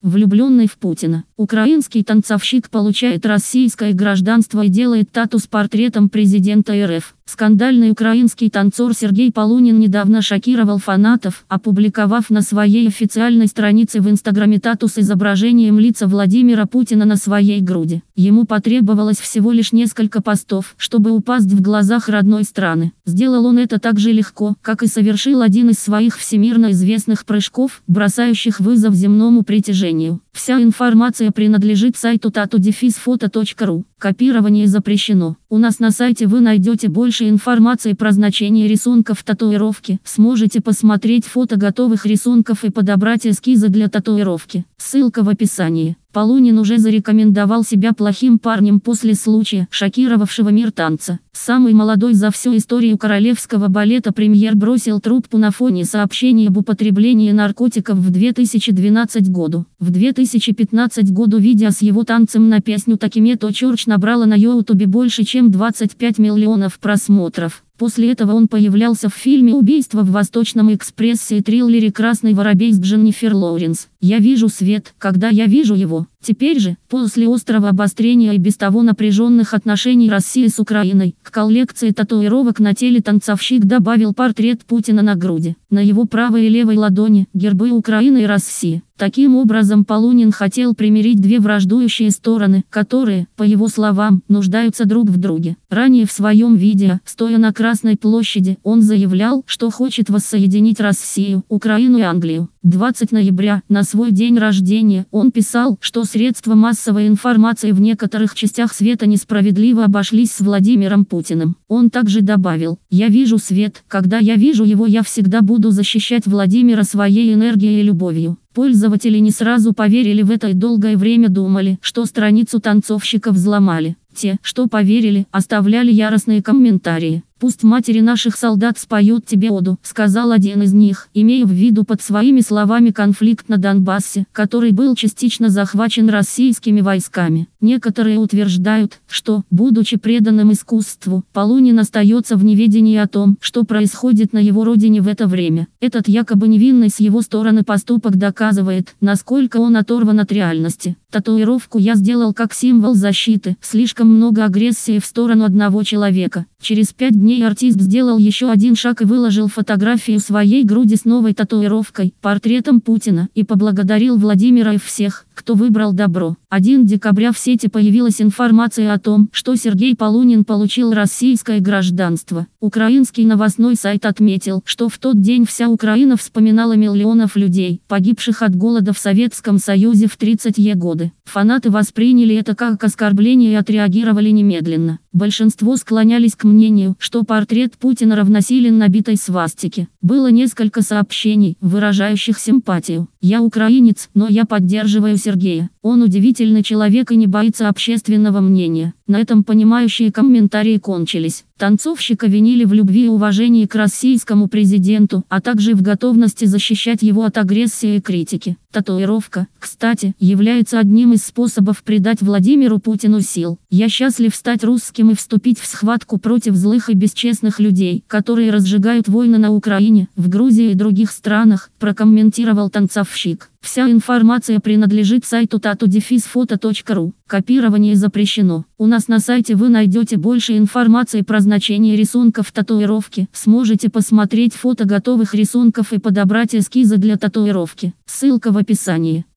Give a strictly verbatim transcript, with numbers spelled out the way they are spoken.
влюбленный в Путина. Украинский танцовщик получает российское гражданство и делает тату с портретом президента РФ. Скандальный украинский танцор Сергей Полунин недавно шокировал фанатов, опубликовав на своей официальной странице в Инстаграме тату с изображением лица Владимира Путина на своей груди. Ему потребовалось всего лишь несколько постов, чтобы упасть в глазах родной страны. Сделал он это так же легко, как и совершил один из своих всемирно известных прыжков, бросающих вызов земному притяжению. Вся информация принадлежит сайту тату дефис фото точка ру. Копирование запрещено. У нас на сайте вы найдете больше информации про значение рисунков татуировки. Сможете посмотреть фото готовых рисунков и подобрать эскизы для татуировки. Ссылка в описании. Полунин уже зарекомендовал себя плохим парнем после случая, шокировавшего мир танца. Самый молодой за всю историю королевского балета премьер бросил трубку на фоне сообщений об употреблении наркотиков в две тысячи двенадцатом году. В две тысячи пятнадцатом году видео с его танцем на песню «Такимето Чорч» набрало на ютубе больше чем двадцать пять миллионов просмотров. После этого он появлялся в фильме «Убийство в Восточном экспрессе» и триллере «Красный воробей» с Дженнифер Лоуренс. «Я вижу свет, когда я вижу его». Теперь же, после острого обострения и без того напряженных отношений России с Украиной, к коллекции татуировок на теле танцовщик добавил портрет Путина на груди. На его правой и левой ладони – гербы Украины и России. Таким образом, Полунин хотел примирить две враждующие стороны, которые, по его словам, нуждаются друг в друге. Ранее в своем видео, стоя на Красной площади, он заявлял, что хочет воссоединить Россию, Украину и Англию. двадцатого ноября, на свой день рождения, он писал, что средства массовой информации в некоторых частях света несправедливо обошлись с Владимиром Путиным. Он также добавил: «Я вижу свет, когда я вижу его, я всегда буду защищать Владимира своей энергией и любовью». Пользователи не сразу поверили в это и долгое время думали, что страницу танцовщика взломали. Те, что поверили, оставляли яростные комментарии. «Пусть матери наших солдат споют тебе оду», — сказал один из них, имея в виду под своими словами конфликт на Донбассе, который был частично захвачен российскими войсками. Некоторые утверждают, что, будучи преданным искусству, Полунин остается в неведении о том, что происходит на его родине в это время. Этот якобы невинный с его стороны поступок доказывает, насколько он оторван от реальности. «Татуировку я сделал как символ защиты, слишком много агрессии в сторону одного человека». Через пять дней артист сделал еще один шаг и выложил фотографию своей груди с новой татуировкой, портретом Путина, и поблагодарил Владимира и всех, кто выбрал добро. первого декабря в сети появилась информация о том, что Сергей Полунин получил российское гражданство. Украинский новостной сайт отметил, что в тот день вся Украина вспоминала миллионов людей, погибших от голода в Советском Союзе в тридцатые годы. Фанаты восприняли это как оскорбление и отреагировали немедленно. Большинство склонялись к мнению, что портрет Путина равносилен набитой свастике. Было несколько сообщений, выражающих симпатию. «Я украинец, но я поддерживаю Сергея. Он удивительный человек и не боится общественного мнения». На этом понимающие комментарии кончились. Танцовщика винили в любви и уважении к российскому президенту, а также в готовности защищать его от агрессии и критики. Татуировка, кстати, является одним из способов придать Владимиру Путину сил. «Я счастлив стать русским и вступить в схватку против злых и бесчестных людей, которые разжигают войны на Украине, в Грузии и других странах», прокомментировал танцовщик. Вся информация принадлежит сайту тату дефис фото точка ру. Копирование запрещено. У нас на сайте вы найдете больше информации про значение рисунков татуировки. Сможете посмотреть фото готовых рисунков и подобрать эскизы для татуировки. Ссылка в описании.